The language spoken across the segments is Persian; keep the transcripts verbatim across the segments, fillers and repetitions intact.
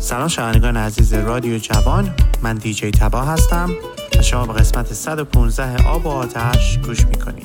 سلام شنوندگان عزیز رادیو جوان، من دیجی تبا هستم و شما به قسمت صد و پانزده آب و آتش گوش میکنید.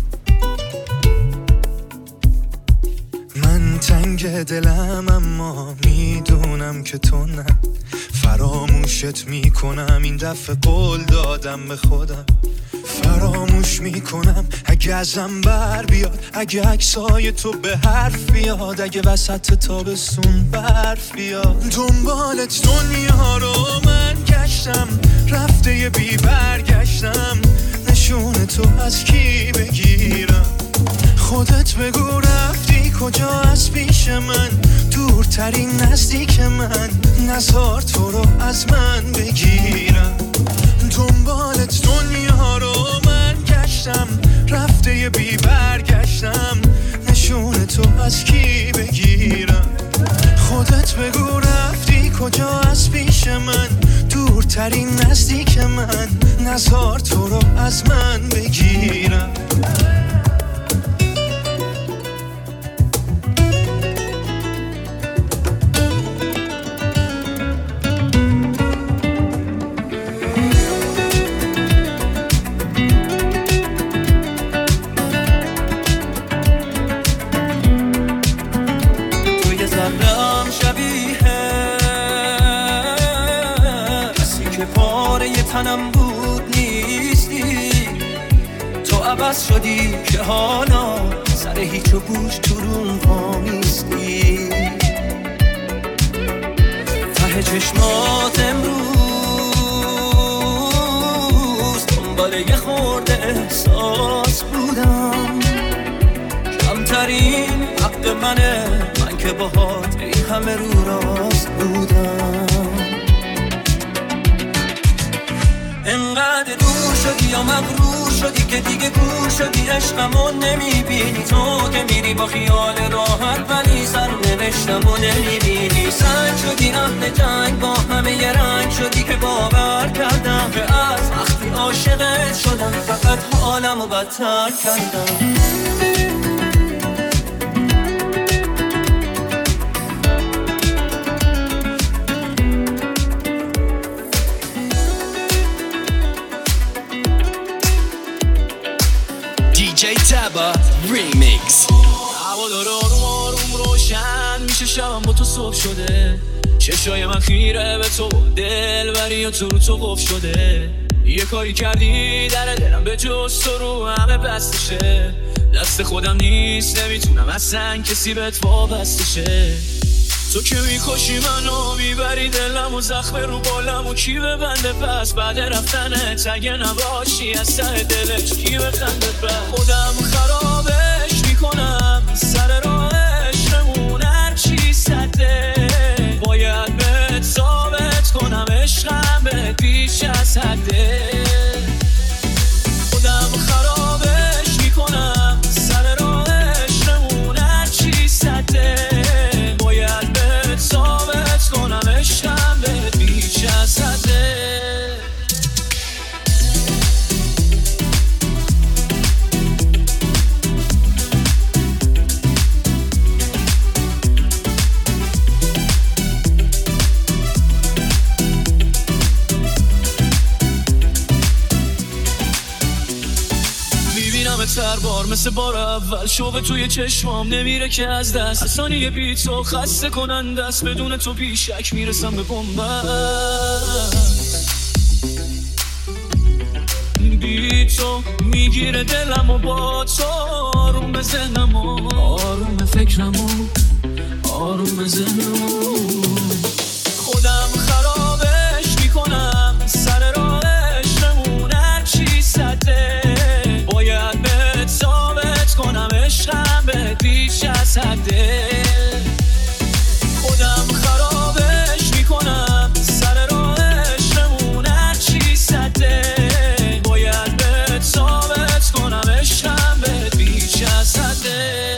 من تنگ دلم اما میدونم که تو نه، فراموشت میکنم این دفعه قول دادم به خودم، فراموش میکنم اگه ازم بر بیاد، اگه عکسای تو به حرف بیاد، اگه وسط تابستون برف بیاد. دنبالت دنیا رو من گشتم، رفته یه بی برگشتم، نشون تو از کی بگیرم؟ خودت بگو رفتی کجا از پیش من، دورترین نزدیک من، نزار تو رو از من بگیرم. دنبالت دنیا رو من گشتم، رفته یه بی برگشتم، نشون تو از کی بگیرم؟ خودت بگو رفتی کجا از پیش من، دورترین نزدیک من، نزار تو رو از من بگیرم. تنم بود نیستی، تو عوض شدی که حالا سر هیچ و گوش تو روم وامیستی. ته چشمات امروز دنبال یه خورده احساس بودم، کمترین حق منه من که باهات این همه رو راست بودم. انقدر دور شدی یا مغرور شدی که دیگه گور شدی، عشقمو نمیبینی، تو که میری با خیال راحت ولی سر نوشتمو نمیبینی. سنگ شدی اهل جنگ، با همه یه رنگ شدی که باور کردم که از وقتی عاشقت شدم فقط حالمو بدتر کردم. دیجی تبا ریمیکس. هوا داره آروم آروم روشن میشه، شبم با تو صبح شده، چشای من خیره به تو، دل بری تو رو تو قفل شده. یه کاری کردی در دلم به جز تو رو همه بستشه، دست خودم نیست نمیتونم اصلا کسی بهت وابسته شه. تو که میکشی منو میبری دلم و زخم رو بالم و کی ببنده پس بعد رفتنت، اگه نباشی از ته دلش کی بخنده پس. خودم خرابش میکنم سر راه عشقمون، هرچی سده باید بهت ثابت کنم عشقم بهت بیش از حده. خودم خرابش میکنم سر راه عشقمون، هرچی سده ثابت کنم عشقم بهت بیش از حده. هر بار مثل بار اول شوق توی چشمام نمیره که از دست، ثانیه بی تو خسته کننده است، بدون تو بیشک میرسم به بنبست. بی تو میگیره دلم و با تو آروم به ذهنم و آروم به فکرم و آروم به ذهنم. خودم خرابش میکنم سر راه عشقمون، هرچی سده باید بهت ثابت کنم عشقم بهت بیش از حده. خودم خرابش میکنم سر راه عشقمون، هرچی سده باید بهت ثابت کنم عشقم بهت بیش از حده.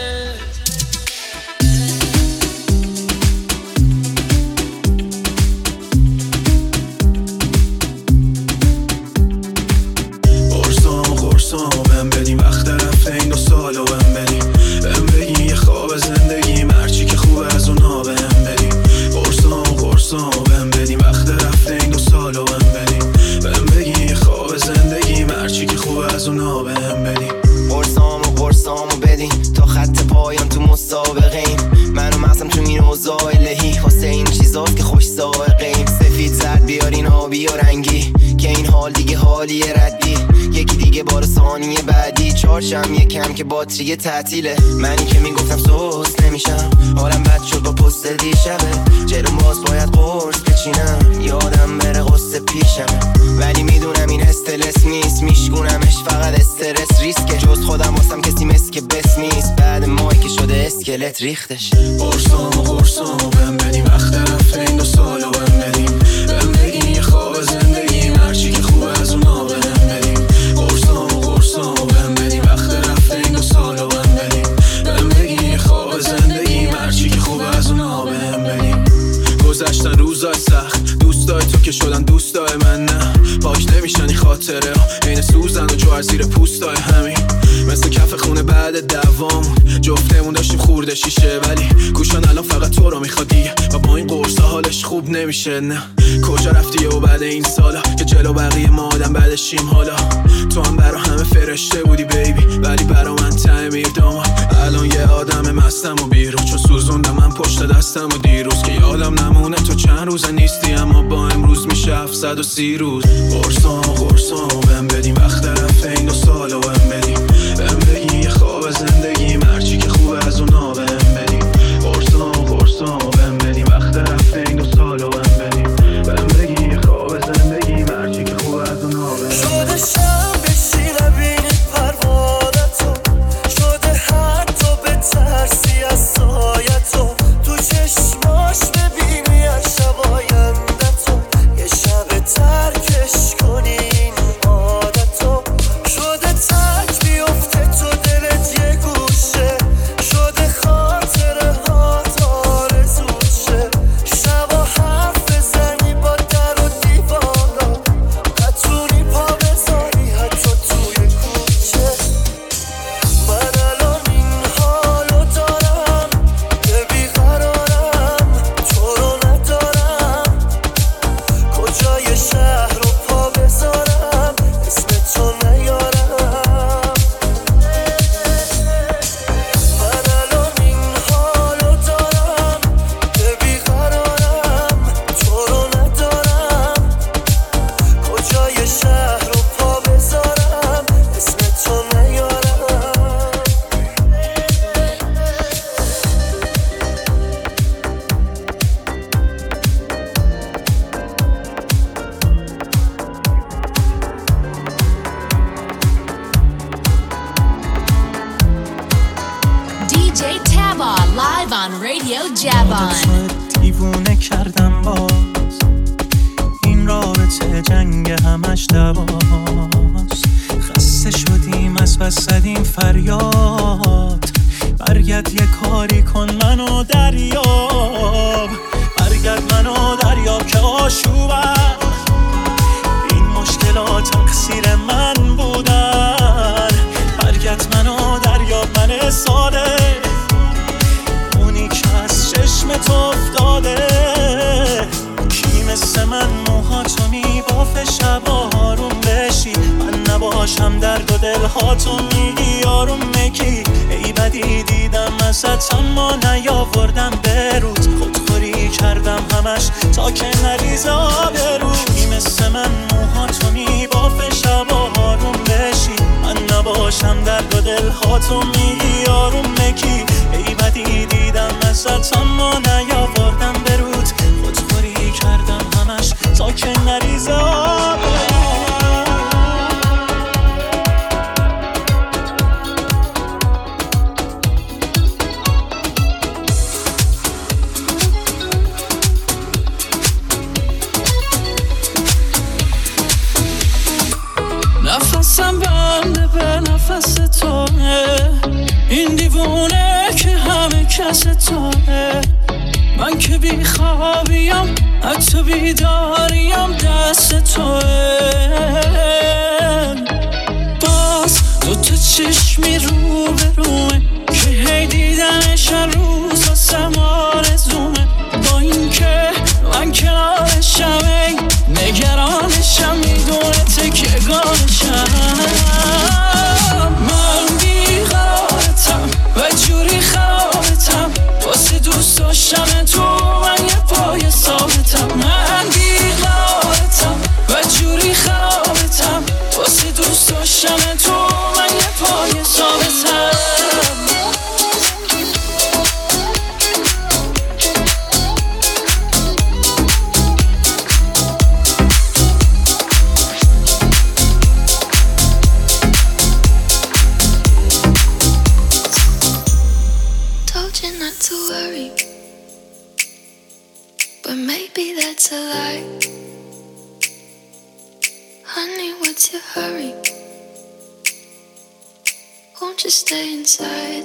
اونا بهم بدین، قرصامو قرصامو بدین تا خط پایان تو مسابقیم. منو مغزم تو این اوضاع الهی واسه این چیزاست که خوش سائقیم. سفید زرد بیارین آبی و رنگی که این حال دیگه حالی ردی. یکی دیگه بار ثانیه بعدی چارشم یکم که باتری تعطیله. منی که میگفتم سوس نمیشم، حالم بد شد با پست دیشبه. جلوم باز باید قرص بچینم، یادم بره قصه پیشم. ولی میدونم این استرس نیست، میشگونمش فقط استرس ریسکه. جز خودم واسم کسی مثل که بس نیست، بعد مایی که شده اسکلت ریختش. قرصامو قرصامو بهم بدیم، وقت رفته این دو سالو بهم بدیم. بهم بگین یه خواب زندگیم، هرچی که خوبه از اونا بهم بدیم. قرصامو قرصامو بهم بدیم، وقت رفته این دو سالو بهم بدیم. بهم بگین یه خواب زندگیم، هرچی که خوبه از اونا بهم بدیم. گذشتن روزای سخت، دوستای تو که شدن دوستای من نه. پاک نمیشن این خاطره ها، عین سوزن و جوهر زیر پوستای همین. مثل کف خونه بعد دوامون جفتمون داشتیم خورده شیشه، ولی گوشان الان فقط تو رو میخواد دیگه و با این قرصا حالش خوب نمیشه. نه کجا رفتی و بعد این سالا که جلو بقیه ما آدم بعدشیم. حالا تو هم برا همه فرشته بودی بیبی، ولی برا من تعمیر داماد. الان یه آدم مستم و بیرون، چون سوزوندم من پشت دستم و دیروز که یادم نمونه تو چند روزه نیستی، اما با امروز میشه هفتصد و سی روز. قرصام و قرصام بهم بدیم، وقت رفته این دو سالو بهم بدیم. بهم بگی یه خواب زندگیم، هرچی که خوبه از اونا بهم بدیم. قرصام و قرصام بهم بدیم، وقت رفته این دو سالو بهم بدیم. بهم بگی یه خواب زندگیم، هرچی که خوبه از اونا بهم بدیم. شده شب بشی نبینی پروانتو، شده حتی به ترسی از سایتو، تو چشماش ببینی از شب آیندتو، یه شب ترکش کنی این عادتو. شده تک بیفته تو دلت یه گوشه، شده خاطره ها آرزوت شه. شبا حرف بزنی با در و دیوارا، نتونی پا بذاری حتی توی کوچه. من الان این حالو دارم که بیقرارم، تو رو ندارم. کجای شهر رو پا بذارم، اسم تو نیارم. من الان این حالو دارم که بیقرارم، تو رو ندارم. کجای شهر رو پا بذارم، اسم تو نیارم. دی جی Taba live on Radio Javon. دیوونه کردم باز، این رابطه جنگ همش دواست. خسته شدیم از بس زدیم فریاد، برگرد یه کاری کن منو دریاب. برگرد منو دریاب که آشوبم، این مشکلات تقصیر من بودن. برگرد منو دریاب، من ساده اونی که از چشم تو افتاده. کی مثل من موهاتو میبافه شبا آروم بشی، من نباشم درد و دلهاتو میگی آروم مگی. ای بدی دیدم ازت اما نیاوردم برود، خودخوری کردم همش تا که نریزه آبرو. کی مثل من موهاتو میبافه شبا آروم بشی، من نباشم درد و دلهاتو میگی آروم مگی. ای بدی دیدم ازت اما نیاوردم برود، خودخوری کردم همش تا که نریزه آبرو. نفسم بنده به نفس توه، این دیوونه که همه کس توه. من که بی خوابیم حتی بیداریم دست توه. باز دوتا چشمی رو به رومه که هی دیدنش هر روز واسم آرزومه. با این که من کنارشم نگرانشم، میدونه تکیه‌گاهشم. it's a lie. Honey, what's your hurry? Won't you stay inside?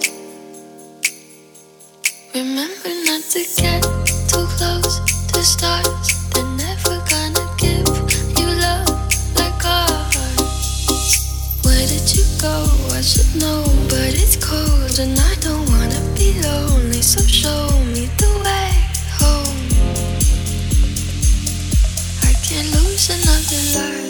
Remember not to get too close to stars. They're never gonna give you love like ours. Where did you go? I should know, but it's cold and I don't wanna be lonely. So show me the way home. I can't lose another life.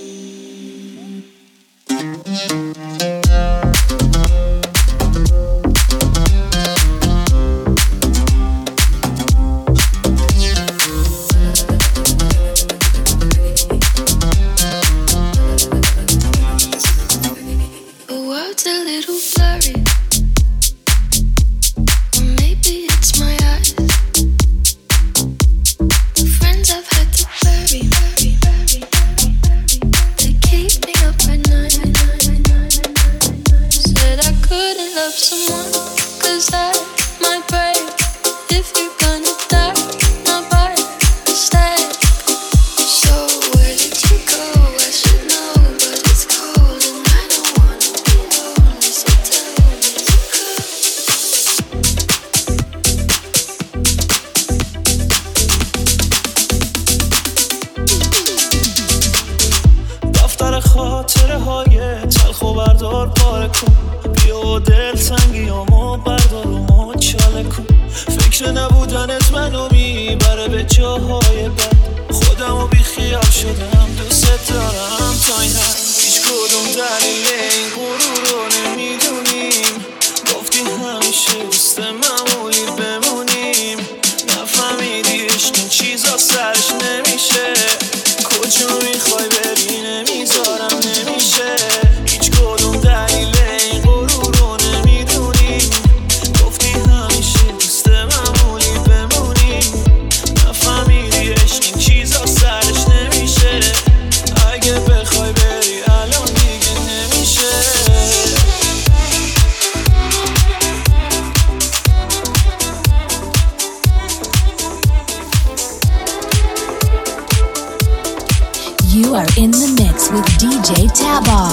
You are in the mix with دی جی Taba.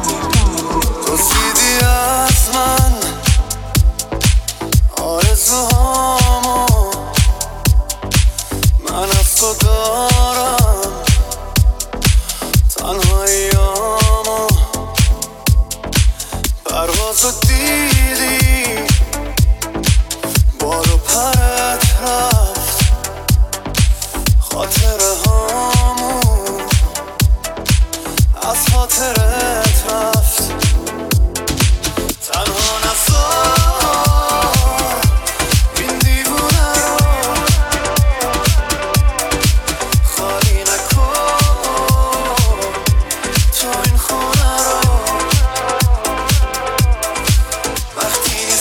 پرسیدی از من آرزوهامو، من از تو دارم تنهاییامو. پروازو دیدی بارو پرت رفت، خاطره هامون از خاطرت رفت. تنها نذار این دیوونه رو خالی نکن، تو این خونه رو وقتی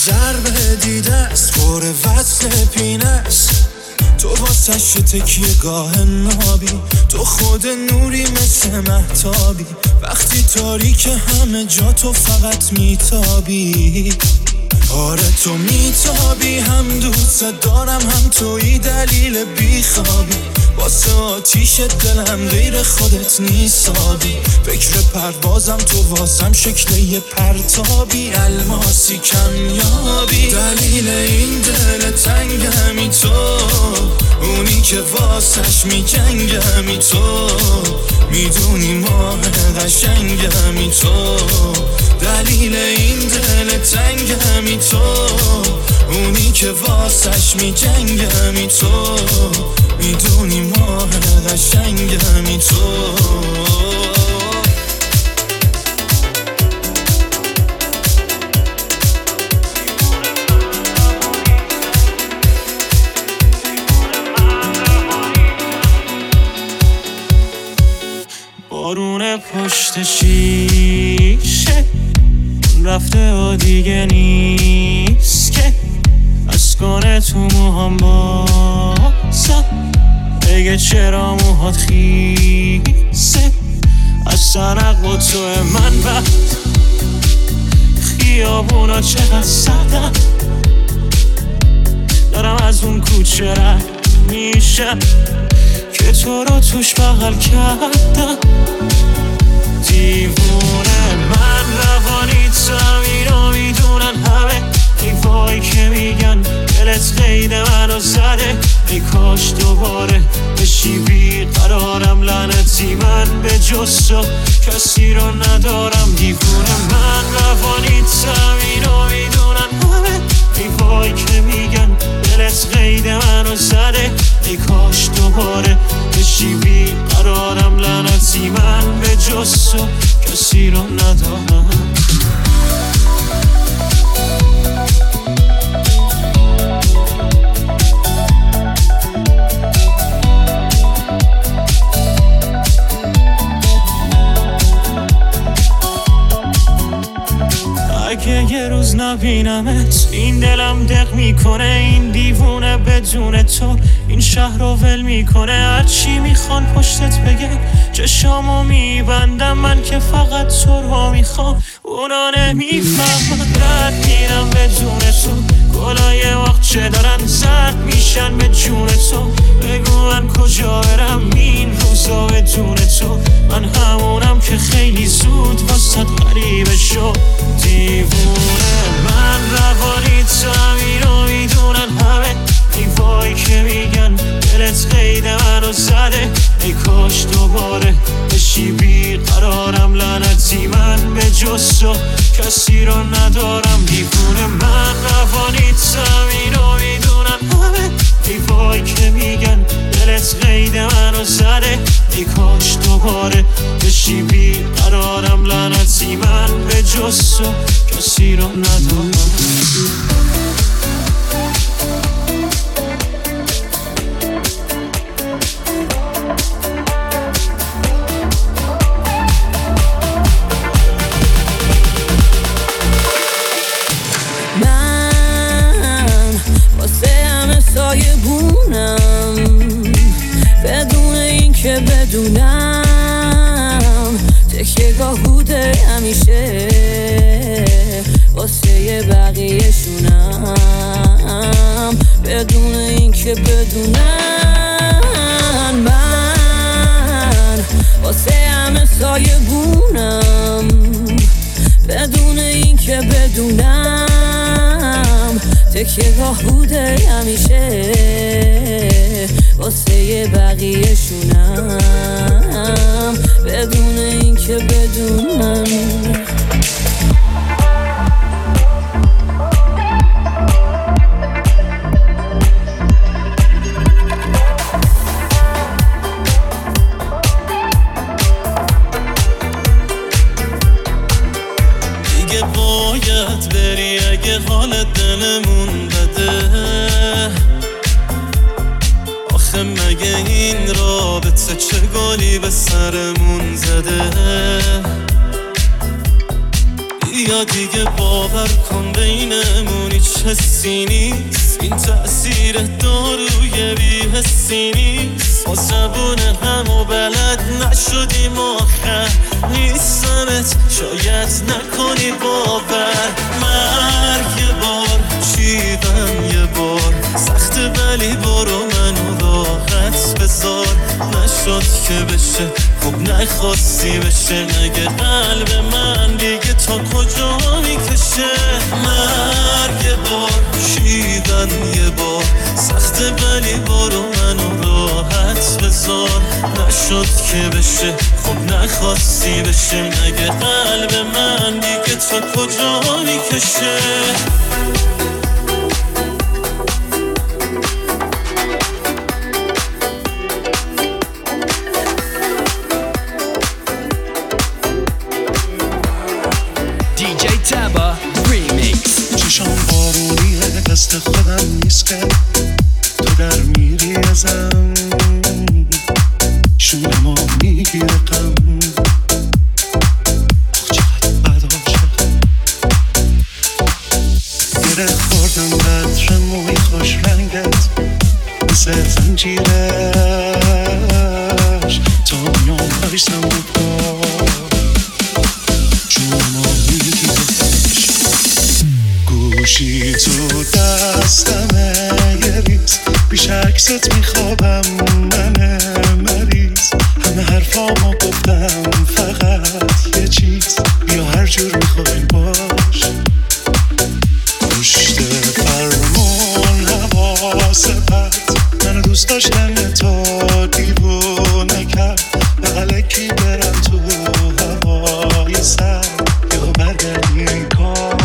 ضربه دیده است پر وصل پینه است تو واسش تکیه گاه نابی تو خود نوری مثل مهتابی وقتی تاریک همه جا تو فقط میتابی آره تو میتابی هم دوست دارم هم توی دلیل بیخوابی واسه آتیش دلم غیر خودت نیسابی فکر پروازم تو واسم شکل یه پرتابی الماسی کمیابی دلیل این دل تنگمی تو اونی که واسش میجنگمی تو میدونی ماه قشنگمی تو دلیل این دل تنگمی تو اونی که واسش میجنگمی تو میدونی ماه قشنگمی تو بارون پشت شیشه رفته و دیگه نیست که از کنه تو موهام باسا بگه چرا موهات خیسه از سرق و تو من بعد خیابونا چقدر سردم دارم از اون کوچه رد میشم که تو رو توش بغل کردم دیوونه من روانی زمین رو میدونن همه دیوایی که میگن دلت قید منو زده ای کاش دوباره بشی بیقرارم لعنتی من به جز تو کسی رو ندارم دیوونه من روانی زمین رو میدونن همه دیوایی که میگن دلت قید منو زده ای کاش دوباره بشی بیقرارم لعنتی من به جز تو کسی رو ندارم اگه یه روز نبینمت این دلم دق میکنه این دیوونه بدون تو این شهر رو ول میکنه هرچی میخوان پشتت بگه چشامو میبندم من که فقط تو رو میخوام اونا نمیفهمن رد میرم بدون تو گلای وقت چه دارن زرد میشن به جون تو بگو من کجا برم این روزا بدون تو من همونم که خیلی زود واسه غریبه شد دیوونه من روانی زمین رو میدونن همه دیوایی که میگن دلت قید منو زده ای کاش دوباره بشی بیقرارم لعنتی من به جز تو کسی رو ندارم دیوونه من روانی زمین رو میدونن همه دیوایی که میگن دلت قید منو زده ای کاش دوباره بشی بیقرارم لعنتی من به جز تو کسی رو ندارم بدونم تکیه گاه بوده همیشه واسه بقیه شونم بدون این که بدونم من واسه همه سایه بونم بدون این که بدونم تکیه گاه بوده همیشه واسه بقیه شونم بدون این که بدونم دیگه باید بری اگه حالت دلمون بده آخه مگه این رابطه چه گلی به سرمون زده بیا دیگه باور کن بینمون هیچ حسی نیست، این تأثیر داروی بی حسی نیست، ما زبون همو بلد نشدیم آخر نیستمت شاید نکنی باور. مرگ یه بار شیدم یه بار سخته ولی برو منو راحت بذار، نشد که بشه خب نخواستی بشه، مگه قلب من دیگه تا کجا میکشه. مرگ یه بار شیدن یه بار سخته ولی برو منو راحت بذار، نشد که بشه خب نخواستی بشه، مگه قلب من دیگه تا کجا میکشه. چشام بارونیه دست خودم نیست که تو در میری ازم، شونمو میگیره غم، آخ چقدر بد عاشقم. گره خوردم بدر موی خوش رنگت مثل زنجیرش، تا میام بایستم رو پا شونمو میگیرش، گوشی تو دستمه یه ریز پیش عکست میخوابم من مریض، همه حرفامو گفتم فقط یه چیز بیا هر جور میخوای باش، پشت فرمون حواس پرت منو دوست داشتن تو دیوونه کرد، بغل کی برم تو هوای سر یا برگردی این کار.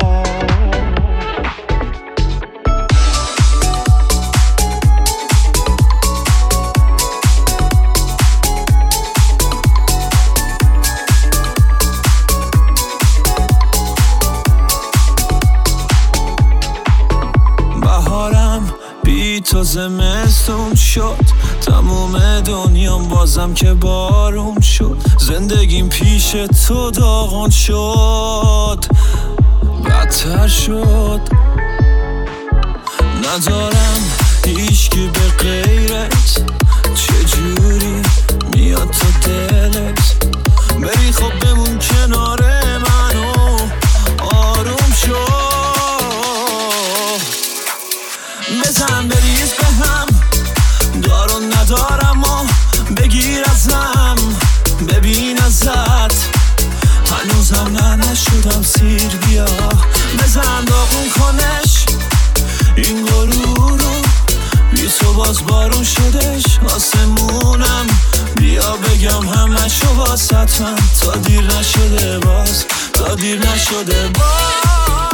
تا زمستون شد تموم دنیام بازم که بارون شد، زندگیم پیش تو داغون شد بدتر شد، ندارم هیچکی به غیرت، چجوری میاد تو دلت بری خب بمون کنار منو آروم شد، بزن بریز به هم دار و ندارم و بگیر ازم ببین ازت هنوزم نه نشدم سیر، بیا بزن داغون کنش این غرورو بی تو باز بارون شدش آسمونم، بیا بگم همشو واسط من تا دیر نشده باز تا دیر نشده باز.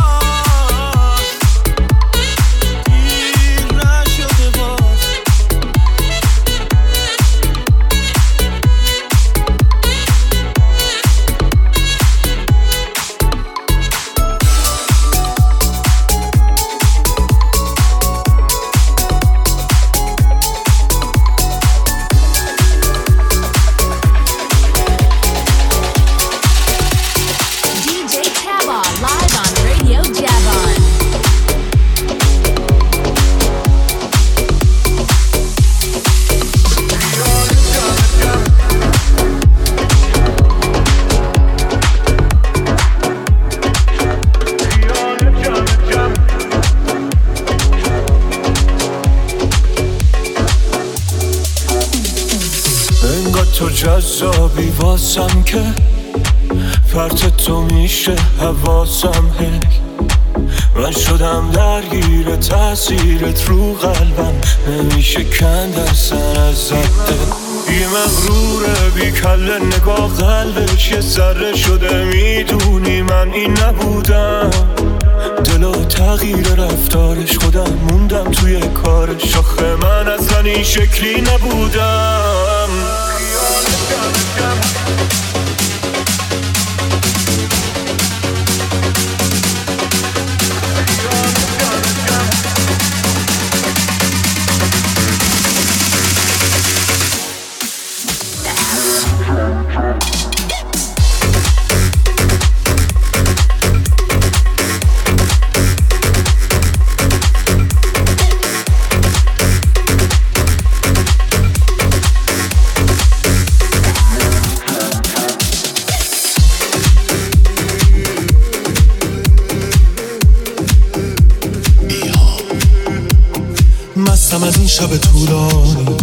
تو جذابی واسم که فرط تو میشه حواسم هی، من شدم درگیر تاثیرت رو قلبم نمیشه کند اصلا ازت دل، یه مغروره بی کله نگاه قلبش یه ذره شده میدونی من این نبودم، دل و تغییر رفتارش خودم موندم توی کارش، آخه من اصلا این شکلی نبودم. مستم از این شب طولانی،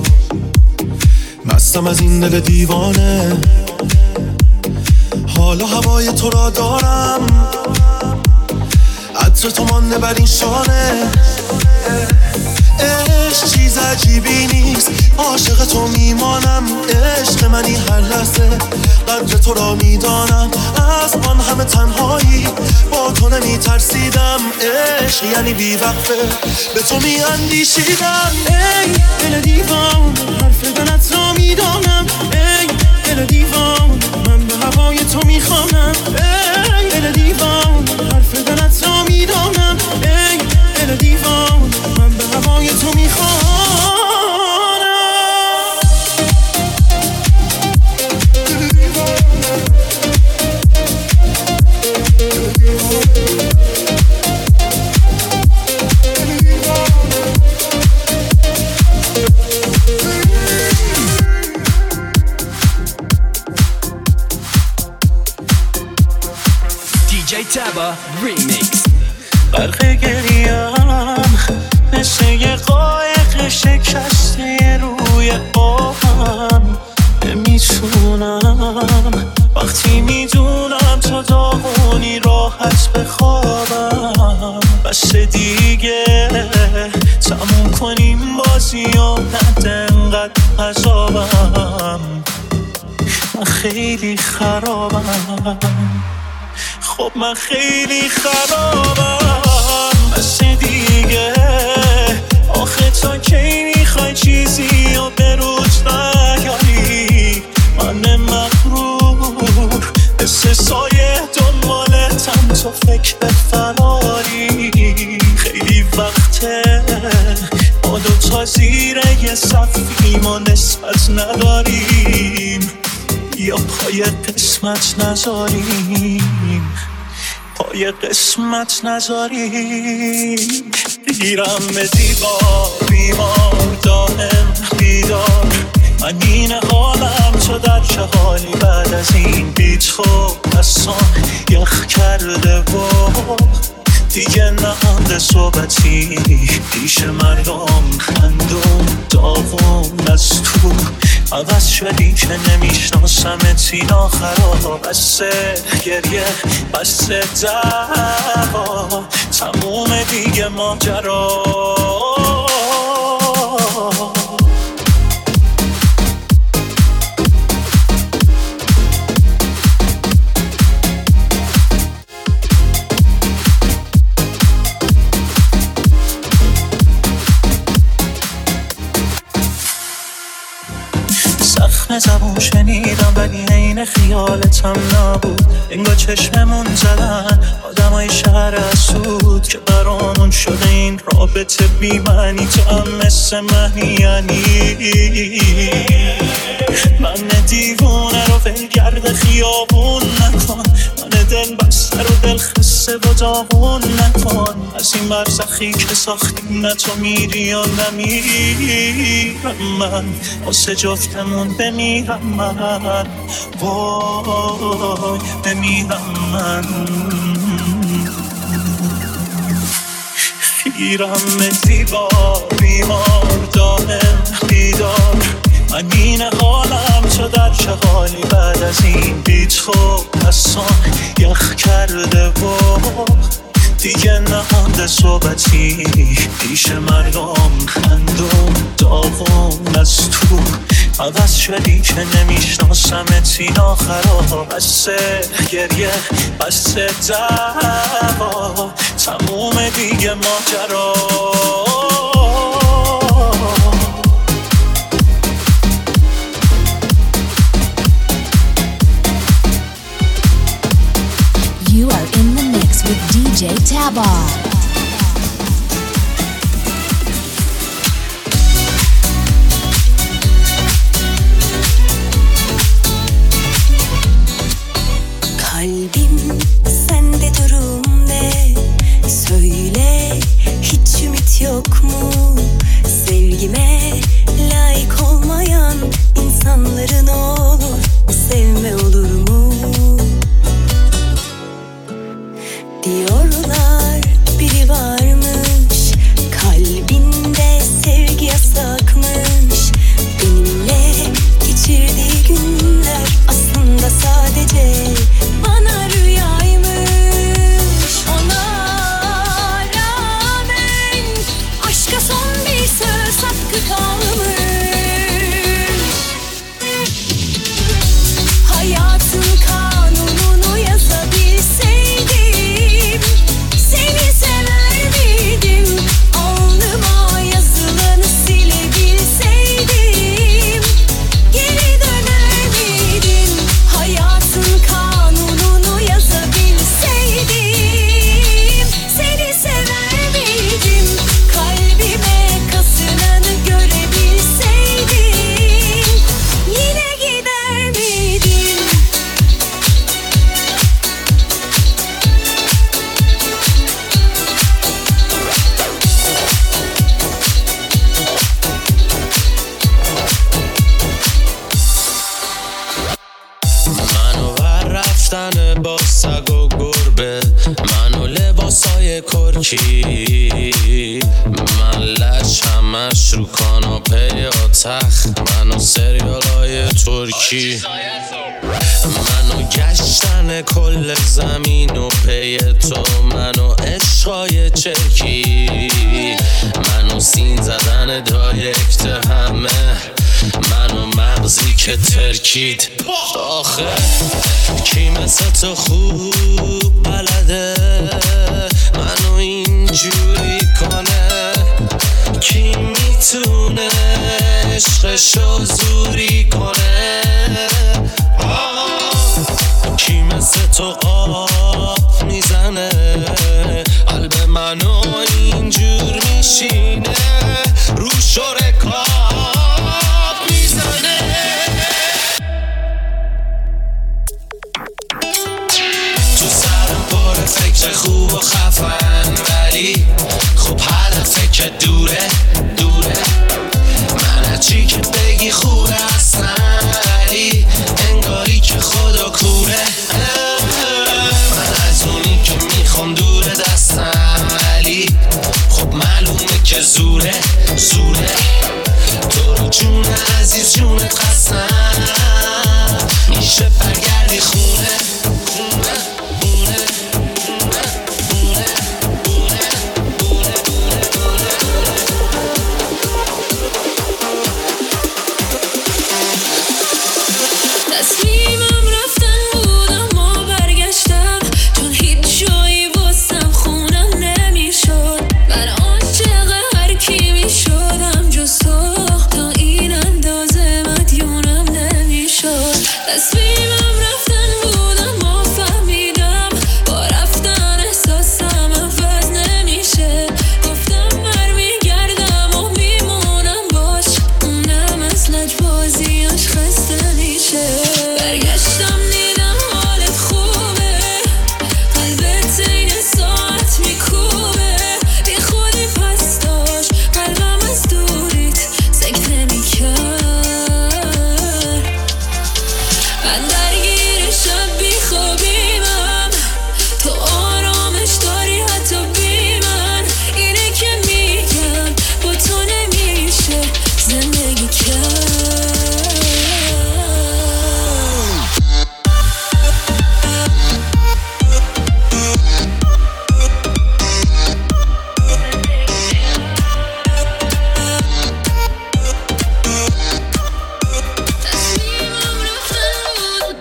مستم از این دل دیوانه. حالا هوای تو را دارم، عطر تو مانده بر این شانه. عشق چیز عجیبی نیست، عاشق تو میمانم. عشق منی هر لحظه، قدر تو را میدانم. از آن همه تنهایی با تو نمی ترسیدم. عشق یعنی بی وقفه به تو می اندیشیدم. ای دل دیوان، حرف دلت را میدانم. ای دل دیوان، من به هوای تو میخوانم. ای دل دیوان، حرف دلت را میدانم. ای دل دیوان، من به هوای تو میخوانم. دی جی تبا ریمیکس. غرق گریم مثل یه قایق شکسته روی آبم. نمیتونم وقتی میدونم تا داغونی راحت بخوابم. بس دیگه تموم کنیم بازی و نده انقدر عذابم. من خیلی خرابم، خب من خیلی خرابم. بس دیگه آخه تا کی میخوای چیزی و به روز نیاری؟ من مغرور مثل سایه دنبالتم، تو فکر به فراری. خیلی وقته ما دوتا زیر یه صفیم و نسبت نداریم، یا پای قسمت نذاریم، پای قسمت نذاریم. گیرم به دیوار بیمار دائم بیدار. من این حالم تو در چه حالی بعد از این بیت خود دستان یخ کرده و دیگه نمانده صحبتی پیش مردم. خندون داغون از تو عوض شدی که نمیشناسمت. این آخرا بسته گریه بسته دعوا، تموم دیگه ماجرا. زخم زبون شنیدم ولی عین خیالتم نبود. انگار چشممون زدن آدمای شهر اسود که برامون شده این رابطه بی معنی. تو هم مثل منی یعنی من دیوونه رو ولگرد خیابون نکن. من دل بسته رو دل خسته و داغون نکن. از این برزخی که ساختیم نه تو میری و نمیرم. من واسه جفتمون بمیرم من، وای بمیرم من. خیرم دیوار بیمار دائم بیدار. من این حالم تو در چه حالی بعد از این بیت خود دستان یخ کرده و دیگه نمانده صحبتی پیش مردم. خندون داغون از تو عوض شدی که نمیشناسمت. این آخرا بسته گریه بسته دعوا، تموم دیگه ماجرا. You are in the mix with دی جی Taba. Kalbim sende durum ne? Söyle hiç ümit yok mu? Sevgime layık olmayan insanların olur, sevme olur mu? Diyorlar biri varmış kalbinde gece bana rüyaymış. Ona rağmen aşka son bir söz hakkı kalmış. Hayatın kanununu yazabilseydim seni sever miydim? Alnıma yazılanı silebilseydim geri döner miydim? Hayatın kanununu yazabilseydim seni sever miydim? Kalbime kasınanı görebilseydim yine gider miydin? منو بر رفتن با سگ و گربه، منو لباسای کرکی، من لش همش رو کاناپه یا تخت، منو سریالای ترکی، منو گشتن کل زمین و پی تو، منو عشقای چرکی، منو سین زدن دایرکت همه، منو مغزی که ترکید. آخه کی مثل تو خوب بلده منو اینجوری کنه؟ کی میتونه عشقشو زوری کنه؟ کی مثل تو آب میزنه قلب منو اینجور میشینه رو شرکات میزنه؟ تو سرم پر فکر خوب و خفن، ولی خب هدفه که دوره دوره، من هرچی که بگی خوبه اصلا، ولی انگاری که خدا کوره، من از اونی که میخوام دوره دستم، ولی خب معلومه که زوره زوره، تو رو جون عزیز جونت خستم، میشه برگردی خونه خونه خونه خونه خونه خونه خونه تصمیمم رفتن بود اما برگشتم، چون هیچ جایی واسم خونم نمیشد، من عاشق هر کی میشدم جز تو، تا این اندازه مدیونم نمیشد. تصمیمم رفتن بود اما فهمیدم با رفتن احساسم عوض نمیشه، گفتم برمیگردم و میمونم باش، اونم از لجبازیاش خسته میشه. برگشتم دیدم حالت خوبه، قلبت این ساعت میکوبه، بی خودی پس داشت قلبم از دوریت سکته میکرد. من درگیر شب بی خوابیمم، تو آرامش داری حتی بی من، اینه که میگم با تو نمیشه زندگی کرد. تصمیمم رفتن بود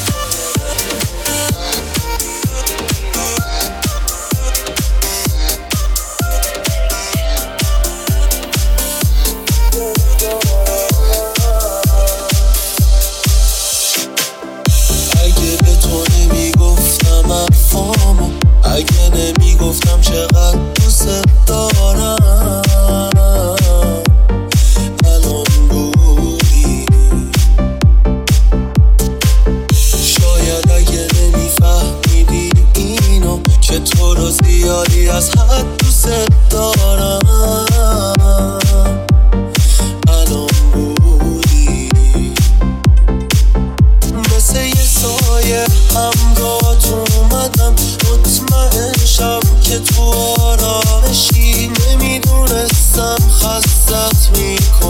اگه به تو نمیگفتم حرفامو، اگه نمیگفتم چقدر دوست دارم، الان بودی. شاید اگه نمیفهمیدی اینو، که تو رو زیادی از حد دوست دارم، الان بودی. مثل یه سایه همراهت اومدم، مطمئن شم که تو آرامشی، نمیدونستم خستت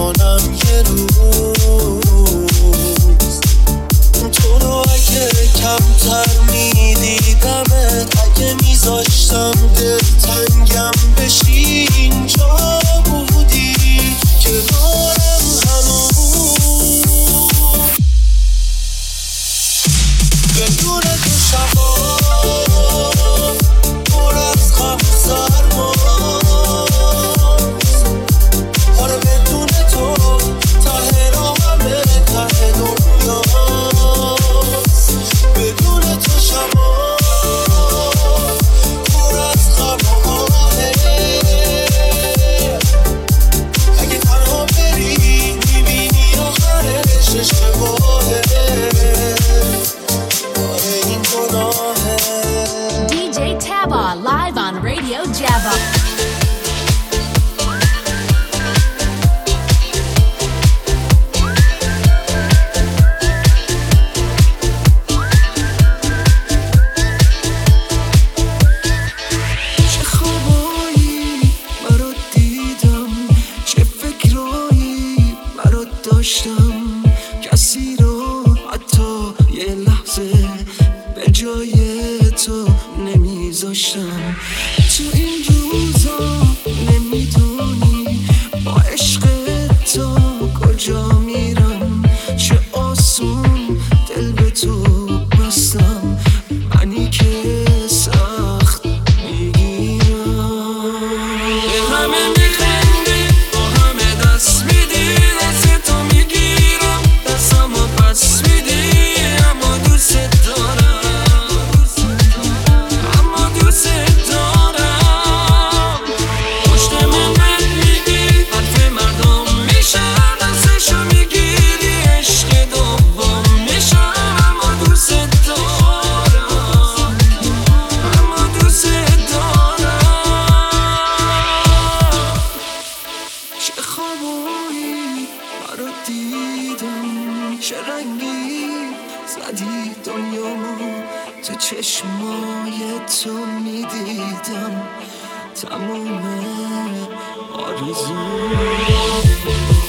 میکنم یه روز. تو رو اگه زودتر میدیدمت، اگه میذاشتم دل تنگم بشی اینجا بودی کنارم هنوز. بدون تو شبا پر از غم و سرماست، آره بدون تو ته راهمه ته دنیاست. بدون تو شبا پر از غم و آهه، اگه تنها بری میبینی آخرش اشتباهه، آره این گناهه. دی جی Taba live on Radio Java. چه خوابایی برات دیدم، چه فکرایی برات داشتم، کسی رو حتی یه لحظه به جای تو نمیذاشتم. تو این روزا نمیدونی با عشق تو کجا میرم، چه آسون دل به تو بستم، منی که سخت میگیرم. به همه میخندی با همه دست میدی، دست تو میگیرم دستمو پس میدی، اما دوست دارم، اما دوست دارم. پشت من بد میگی حرف مردم میشم، دستشو میگیری عشق دوم میشم، اما دوست دارم، اما دوست دارم. چه خوابایی برات دیدم، چه رنگی زدی دنیامو، تو چشمای تو میدیدم تموم آرزو.